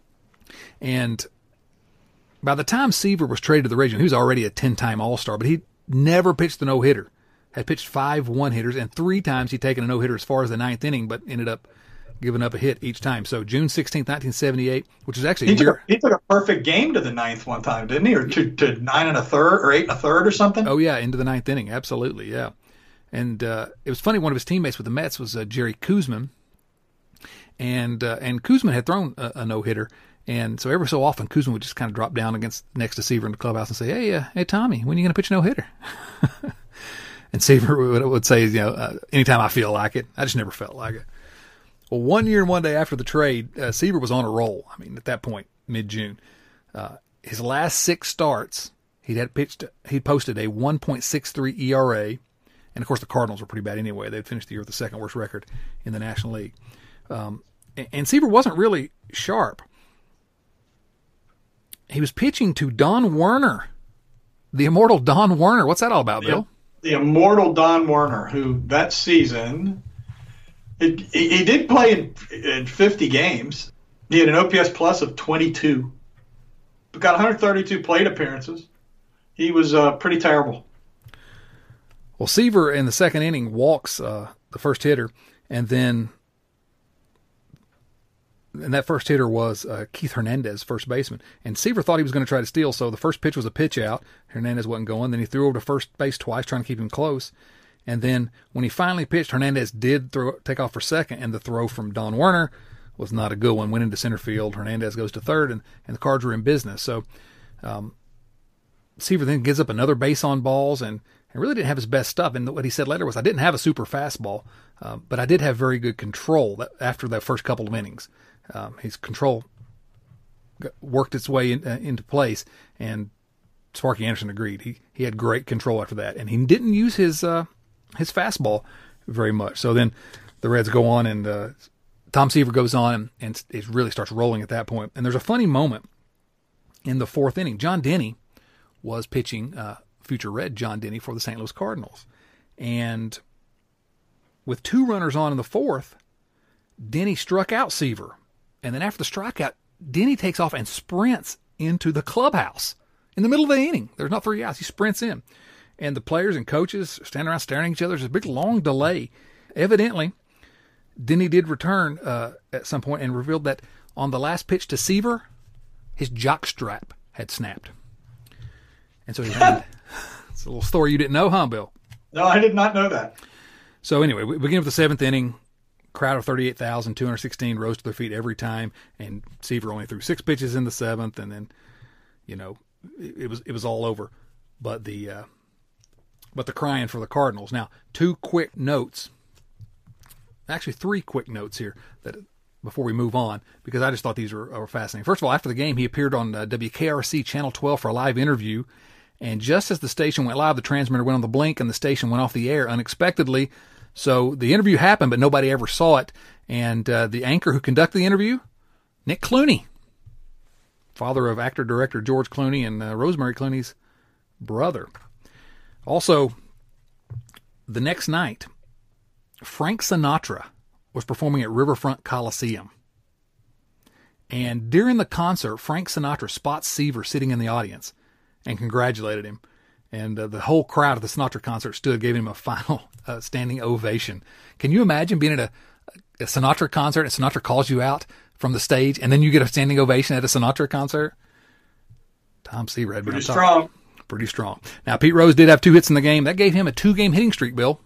And by the time Seaver was traded to the Reds, he was already a ten-time All-Star, but he never pitched the no-hitter. Had pitched five one-hitters, and three times he'd taken a no-hitter as far as the ninth inning, but ended up giving up a hit each time. So June sixteenth, nineteen seventy-eight, which is actually he a took year. A, he took a perfect game to the ninth one time, didn't he? Or to, to nine and a third or eight and a third or something? Oh, yeah, into the ninth inning. Absolutely, yeah. And uh, it was funny, one of his teammates with the Mets was uh, Jerry Koosman. and uh, and Koosman had thrown a, a no hitter, and so every so often Koosman would just kind of drop down against next to Seaver in the clubhouse and say, "Hey, uh, hey Tommy, when are you going to pitch a no hitter?" And Seaver would, would say, "You know, uh, anytime I feel like it." I just never felt like it. Well, one year and one day after the trade, uh, Seaver was on a roll. I mean, at that point, mid June, uh, his last six starts, he had pitched. He posted a one point six three E R A. And, of course, the Cardinals were pretty bad anyway. They'd finished the year with the second worst record in the National League. Um, and, and Seaver wasn't really sharp. He was pitching to Don Werner, the immortal Don Werner. What's that all about, the, Bill? The immortal Don Werner, who that season, it, he, he did play in, in fifty games. He had an O P S plus of twenty-two. Got one hundred thirty-two plate appearances. He was uh, pretty terrible. Well, Seaver in the second inning walks uh, the first hitter, and then and that first hitter was uh, Keith Hernandez, first baseman. And Seaver thought he was going to try to steal, so the first pitch was a pitch out. Hernandez wasn't going. Then he threw over to first base twice, trying to keep him close. And then when he finally pitched, Hernandez did throw, take off for second, and the throw from Don Werner was not a good one. Went into center field. Hernandez goes to third, and, and the Cards were in business. So um, Seaver then gives up another base on balls, and and really didn't have his best stuff. And what he said later was, I didn't have a super fastball, uh, but I did have very good control that, after that first couple of innings. Um, his control worked its way in, uh, into place, and Sparky Anderson agreed. He he had great control after that, and he didn't use his uh, his fastball very much. So then the Reds go on, and uh, Tom Seaver goes on, and, and it really starts rolling at that point. And there's a funny moment in the fourth inning. John Denny was pitching uh, future Red John Denny for the Saint Louis Cardinals. And with two runners on in the fourth, Denny struck out Seaver. And then after the strikeout, Denny takes off and sprints into the clubhouse in the middle of the inning. There's not three outs. He sprints in. And the players and coaches stand around staring at each other. There's a big, long delay. Evidently, Denny did return uh, at some point and revealed that on the last pitch to Seaver, his jock strap had snapped. And so he ran. It's a little story you didn't know, huh, Bill? No, I did not know that. So anyway, we begin with the seventh inning. Crowd of thirty-eight thousand two hundred sixteen rose to their feet every time, and Seaver only threw six pitches in the seventh, and then, you know, it, it was it was all over. But the uh, but the crying for the Cardinals. Now, two quick notes. Actually, three quick notes here that before we move on, because I just thought these were, were fascinating. First of all, after the game, he appeared on uh, W K R C Channel twelve for a live interview. And just as the station went live, the transmitter went on the blink and the station went off the air unexpectedly. So the interview happened, but nobody ever saw it. And uh, the anchor who conducted the interview, Nick Clooney, father of actor-director George Clooney and uh, Rosemary Clooney's brother. Also, the next night, Frank Sinatra was performing at Riverfront Coliseum. And during the concert, Frank Sinatra spots Seaver sitting in the audience and congratulated him. And uh, the whole crowd at the Sinatra concert stood, gave him a final uh, standing ovation. Can you imagine being at a, a Sinatra concert and Sinatra calls you out from the stage and then you get a standing ovation at a Sinatra concert? Tom Seaver had been Pretty on top. strong. Pretty strong. Now, Pete Rose did have two hits in the game. That gave him a two-game hitting streak, Bill.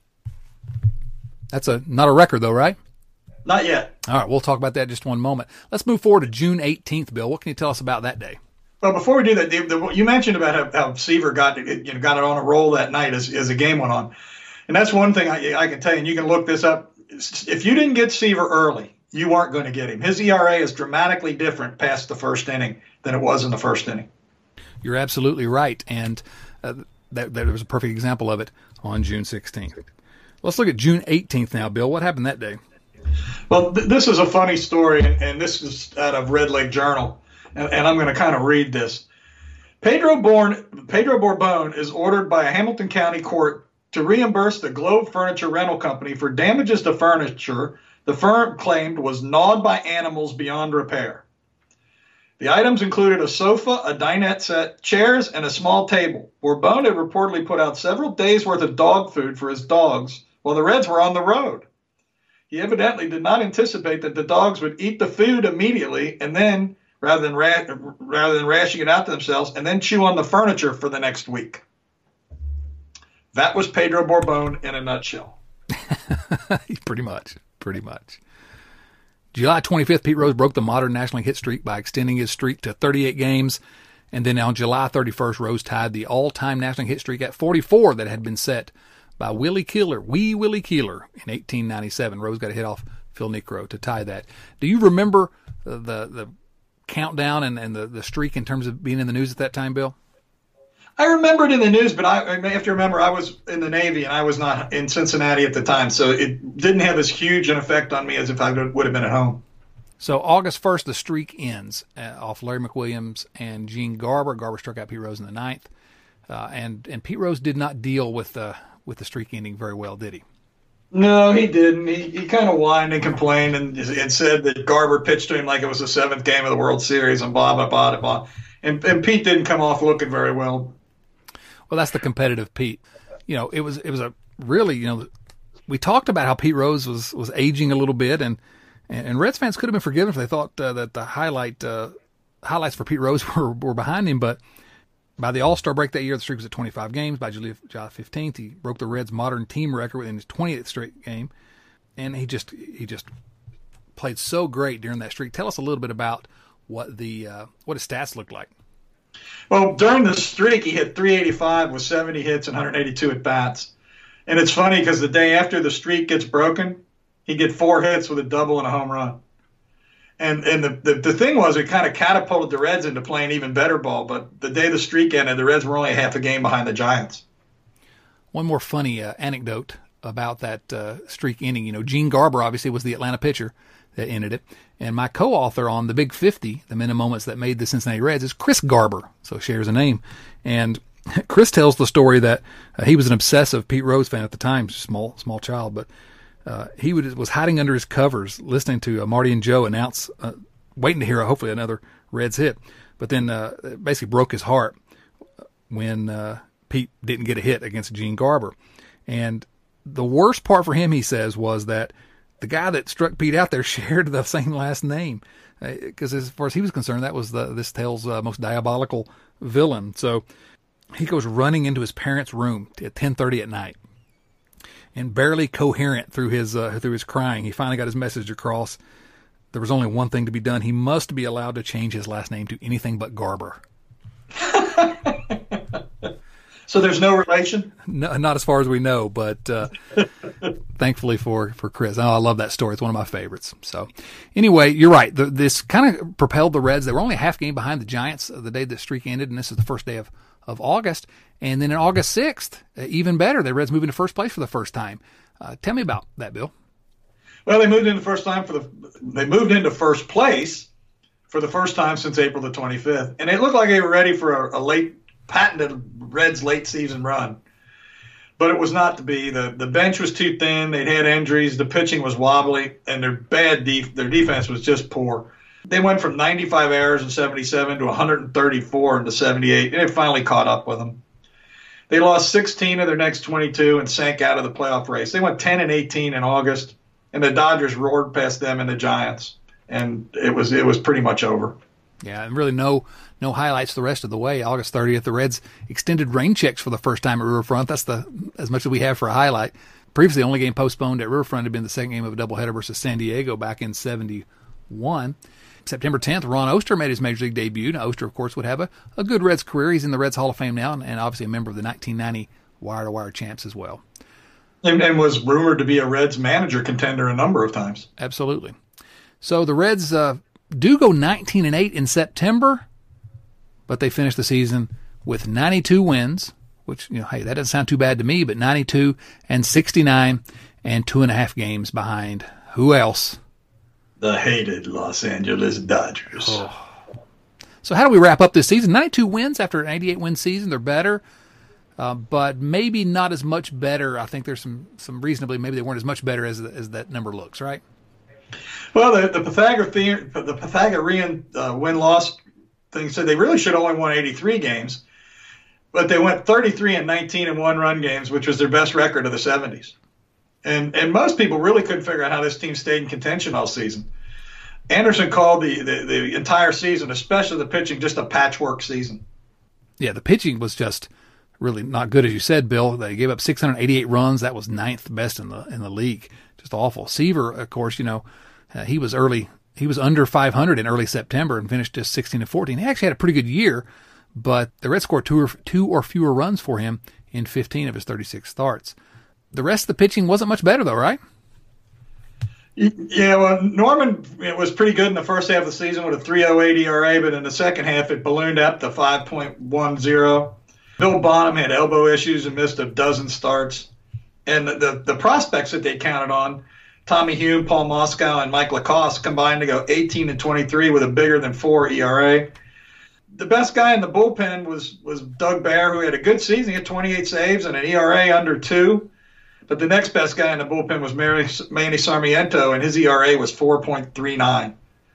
That's a not a record, though, right? Not yet. All right, we'll talk about that in just one moment. Let's move forward to June eighteenth, Bill. What can you tell us about that day? Well, before we do that, the, the, you mentioned about how, how Seaver got it, you know, got it on a roll that night as, as the game went on. And that's one thing I, I can tell you, and you can look this up. If you didn't get Seaver early, you weren't going to get him. His E R A is dramatically different past the first inning than it was in the first inning. You're absolutely right, and uh, that, that was a perfect example of it on June sixteenth. Let's look at June eighteenth now, Bill. What happened that day? Well, th- this is a funny story, and, and this is out of Red Leg Journal, and, and I'm going to kind of read this. Pedro, Born, Pedro Borbon is ordered by a Hamilton County court to reimburse the Globe Furniture Rental Company for damages to furniture the firm claimed was gnawed by animals beyond repair. The items included a sofa, a dinette set, chairs, and a small table. Borbon had reportedly put out several days' worth of dog food for his dogs while the Reds were on the road. He evidently did not anticipate that the dogs would eat the food immediately and then, rather than ra- rather than rashing it out to themselves, and then chew on the furniture for the next week. That was Pedro Borbon in a nutshell. pretty much, pretty much. July twenty-fifth, Pete Rose broke the modern National League hit streak by extending his streak to thirty-eight games. And then on July thirty-first, Rose tied the all-time National League hit streak at forty-four that had been set by Willie Keeler, wee Willie Keeler, in eighteen ninety-seven. Rose got a hit off Phil Niekro to tie that. Do you remember the the countdown and, and the, the streak in terms of being in the news at that time, Bill? I remember it in the news, but I, I have to remember I was in the Navy and I was not in Cincinnati at the time, so it didn't have as huge an effect on me as if I would have been at home. So August first, the streak ends uh, off Larry McWilliams and Gene Garber. Garber struck out Pete Rose in the ninth, uh, and and Pete Rose did not deal with the with the streak ending very well, did he? No, he didn't. He he kind of whined and complained and, and said that Garber pitched to him like it was the seventh game of the World Series and blah blah blah blah. And and Pete didn't come off looking very well. Well, that's the competitive Pete. You know, it was it was a really you know we talked about how Pete Rose was was aging a little bit and. And Reds fans could have been forgiven if they thought uh, that the highlight uh, highlights for Pete Rose were, were behind him. But by the All-Star break that year, the streak was at twenty-five games. By July fifteenth, he broke the Reds' modern team record within his twentieth straight game. And he just he just played so great during that streak. Tell us a little bit about what the uh, what his stats looked like. Well, during the streak, he hit three eighty-five with seventy hits and one hundred eighty-two at-bats. And it's funny because the day after the streak gets broken, he'd get four hits with a double and a home run. And and the, the, the thing was, it kind of catapulted the Reds into playing even better ball. But the day the streak ended, the Reds were only half a game behind the Giants. One more funny uh, anecdote about that uh, streak ending. You know, Gene Garber obviously was the Atlanta pitcher that ended it. And my co-author on the Big fifty, the men and moments that made the Cincinnati Reds, is Chris Garber. So shares a name. And Chris tells the story that uh, he was an obsessive Pete Rose fan at the time, small small child, but Uh, he would, was hiding under his covers, listening to uh, Marty and Joe announce, uh, waiting to hear uh, hopefully another Reds hit, but then uh, it basically broke his heart when uh, Pete didn't get a hit against Gene Garber. And the worst part for him, he says, was that the guy that struck Pete out there shared the same last name, because uh, as far as he was concerned, that was the, this tale's uh, most diabolical villain. So he goes running into his parents' room at ten thirty at night. And barely coherent through his uh, through his crying, he finally got his message across. There was only one thing to be done. He must be allowed to change his last name to anything but Garber. So there's no relation? No, not as far as we know, but uh, thankfully for, for Chris. Oh, I love that story. It's one of my favorites. So anyway, you're right. The, this kind of propelled the Reds. They were only a half game behind the Giants the day the streak ended, and this is the first day of, of August. And then on August sixth, uh, even better, the Reds moved into first place for the first time. Uh, tell me about that, Bill. Well, they moved into first time for the they moved into first place for the first time since April the twenty-fifth, and it looked like they were ready for a, a late patented Reds late season run. But it was not to be. The the bench was too thin. They'd had injuries. The pitching was wobbly, and their bad def- their defense was just poor. They went from ninety-five errors in seventy-seven to one hundred thirty-four into seventy-eight, and it finally caught up with them. They lost sixteen of their next twenty-two and sank out of the playoff race. They went ten and eighteen in August, and the Dodgers roared past them and the Giants, and it was it was pretty much over. Yeah, and really no no highlights the rest of the way. August thirtieth, the Reds extended rain checks for the first time at Riverfront. That's the as much as we have for a highlight. Previously, the only game postponed at Riverfront had been the second game of a doubleheader versus San Diego back in seventy-one. September tenth, Ron Oster made his Major League debut. Now, Oster, of course, would have a, a good Reds career. He's in the Reds Hall of Fame now, and, and obviously a member of the nineteen ninety wire-to-wire champs as well. And, and was rumored to be a Reds manager contender a number of times. Absolutely. So the Reds uh, do go nineteen and eight in September, but they finish the season with ninety-two wins, which, you know, hey, that doesn't sound too bad to me, but ninety-two and sixty-nine and two and a half games behind. Who else? The hated Los Angeles Dodgers. Oh. So how do we wrap up this season? ninety-two wins after an eighty-eight win season. They're better, uh, but maybe not as much better. I think there's some, some reasonably, maybe they weren't as much better as as that number looks, right? Well, the, the Pythagorean, the Pythagorean uh, win-loss thing said they really should have only won eighty-three games, but they went thirty-three and nineteen in one-run games, which was their best record of the seventies. And and most people really couldn't figure out how this team stayed in contention all season. Anderson called the, the, the entire season, especially the pitching, just a patchwork season. Yeah, the pitching was just really not good, as you said, Bill. They gave up six hundred eighty-eight runs. That was ninth best in the in the league. Just awful. Seaver, of course, you know, Uh, he was early. He was under five hundred in early September and finished just sixteen and fourteen. He actually had a pretty good year, but the Reds scored two or, two or fewer runs for him in fifteen of his thirty-six starts. The rest of the pitching wasn't much better, though, right? Yeah, well, Norman it was pretty good in the first half of the season with a three point oh eight E R A, but in the second half it ballooned up to five point one oh. Bill Bonham had elbow issues and missed a dozen starts. And the, the, the prospects that they counted on, Tommy Hume, Paul Moskow, and Mike Lacoste, combined to go eighteen and twenty-three with a bigger than four E R A. The best guy in the bullpen was, was Doug Bear, who had a good season. He had twenty-eight saves and an E R A under two. But the next best guy in the bullpen was Manny Sarmiento, and his E R A was four point three nine.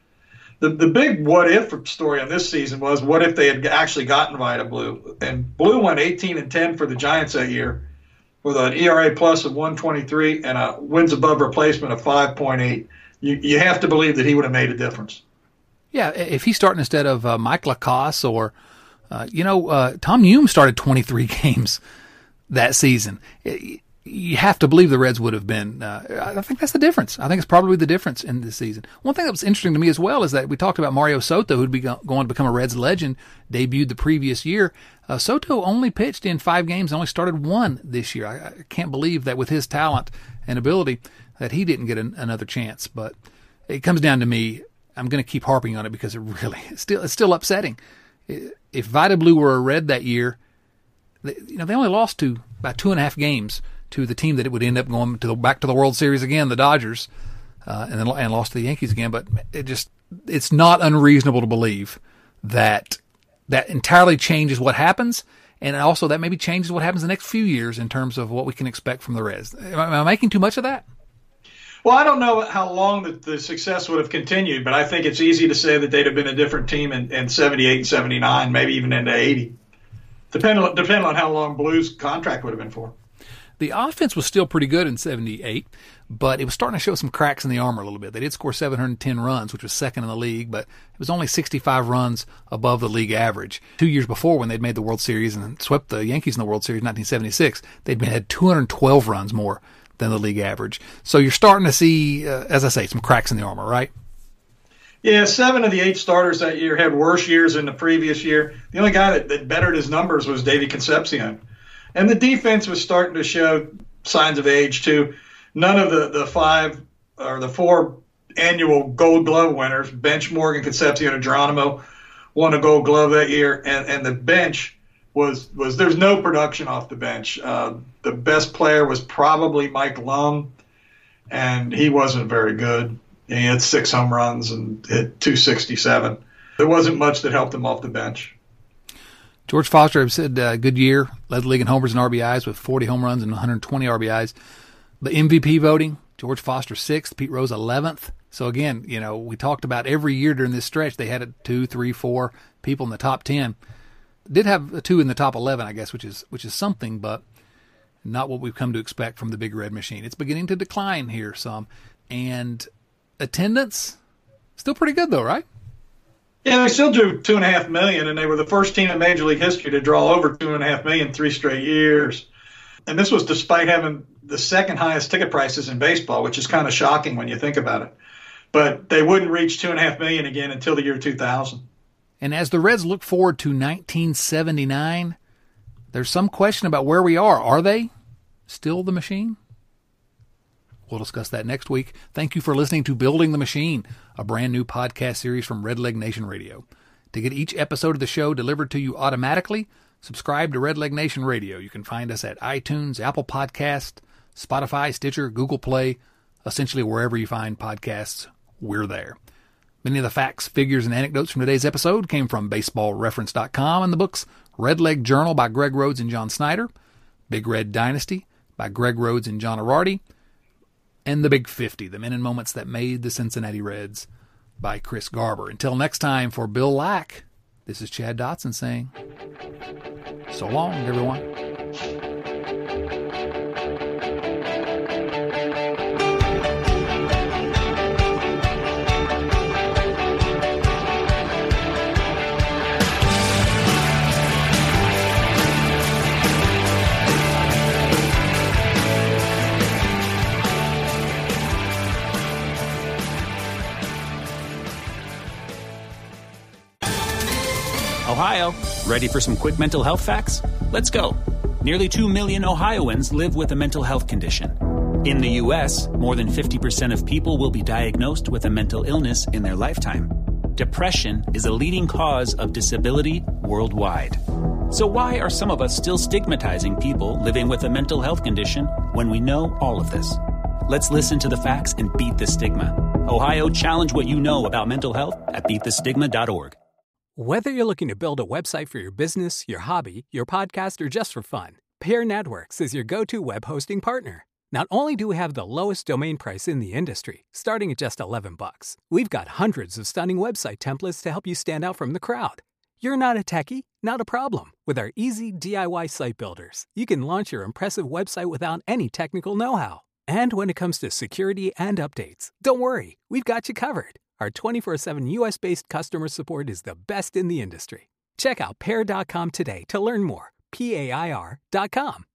The the big what-if story on this season was what if they had actually gotten Vida Blue. And Blue went eighteen and ten for the Giants that year with an E R A plus of one twenty-three and a wins above replacement of five point eight. You, you have to believe that he would have made a difference. Yeah, if he's starting instead of uh, Mike Lacoste or, uh, you know, uh, Tom Hume started twenty-three games that season. It, You have to believe the Reds would have been. Uh, I think that's the difference. I think it's probably the difference in this season. One thing that was interesting to me as well is that we talked about Mario Soto, who'd be go- going to become a Reds legend, debuted the previous year. Uh, Soto only pitched in five games, only started one this year. I, I can't believe that with his talent and ability that he didn't get an, another chance. But it comes down to me. I'm going to keep harping on it because it really it's still it's still upsetting. If Vida Blue were a Red that year, they, you know they only lost to about two and a half games to the team that it would end up going to the, back to the World Series again, the Dodgers, uh, and then and lost to the Yankees again. But it just it's not unreasonable to believe that that entirely changes what happens, and also that maybe changes what happens the next few years in terms of what we can expect from the Reds. Am I, am I making too much of that? Well, I don't know how long the, the success would have continued, but I think it's easy to say that they'd have been a different team in, in seventy-eight and seventy-nine, maybe even into eighty, depending on, depending on how long Blue's contract would have been for. The offense was still pretty good in seventy-eight, but it was starting to show some cracks in the armor a little bit. They did score seven hundred ten runs, which was second in the league, but it was only sixty-five runs above the league average. Two years before, when they'd made the World Series and swept the Yankees in the World Series in nineteen seventy-six, they'd been, had two hundred twelve runs more than the league average. So you're starting to see, uh, as I say, some cracks in the armor, right? Yeah, seven of the eight starters that year had worse years than the previous year. The only guy that, that bettered his numbers was Davey Concepcion. And the defense was starting to show signs of age, too. None of the, the five or the four annual Gold Glove winners, Bench, Morgan, Concepcion, and Geronimo, won a Gold Glove that year. And, and the bench was, was there's no production off the bench. Uh, the best player was probably Mike Lum, and he wasn't very good. He had six home runs and hit two sixty-seven. There wasn't much that helped him off the bench. George Foster have said uh, good year, led the league in homers and R B Is with forty home runs and one hundred twenty R B Is. The M V P voting, George Foster sixth, Pete Rose eleventh. So again, you know, we talked about every year during this stretch they had a two, three, four people in the top ten. Did have a two in the top eleven, I guess, which is which is something, but not what we've come to expect from the Big Red Machine. It's beginning to decline here some, and attendance still pretty good though, right? Yeah, they still drew two and a half million, and they were the first team in Major League history to draw over two and a half million three straight years. And this was despite having the second highest ticket prices in baseball, which is kind of shocking when you think about it. But they wouldn't reach two and a half million again until the year two thousand. And as the Reds look forward to nineteen seventy-nine, there's some question about where we are. Are they still the Machine? We'll discuss that next week. Thank you for listening to Building the Machine, a brand new podcast series from Redleg Nation Radio. To get each episode of the show delivered to you automatically, subscribe to Redleg Nation Radio. You can find us at iTunes, Apple Podcasts, Spotify, Stitcher, Google Play, essentially wherever you find podcasts, we're there. Many of the facts, figures, and anecdotes from today's episode came from baseball reference dot com and the books Redleg Journal by Greg Rhodes and John Snyder, Big Red Dynasty by Greg Rhodes and John Arardi, and The Big fifty, The Men and Moments That Made the Cincinnati Reds by Chris Garber. Until next time, for Bill Lack, this is Chad Dotson saying, so long, everyone. Ohio, ready for some quick mental health facts? Let's go. Nearly two million Ohioans live with a mental health condition. In the U S, more than fifty percent of people will be diagnosed with a mental illness in their lifetime. Depression is a leading cause of disability worldwide. So why are some of us still stigmatizing people living with a mental health condition when we know all of this? Let's listen to the facts and beat the stigma. Ohio, challenge what you know about mental health at beat the stigma dot org. Whether you're looking to build a website for your business, your hobby, your podcast, or just for fun, Pair Networks is your go-to web hosting partner. Not only do we have the lowest domain price in the industry, starting at just eleven bucks, we've got hundreds of stunning website templates to help you stand out from the crowd. You're not a techie? Not a problem. With our easy D I Y site builders, you can launch your impressive website without any technical know-how. And when it comes to security and updates, don't worry, we've got you covered. Our twenty-four seven U S-based customer support is the best in the industry. Check out pair dot com today to learn more. P A I R dot com.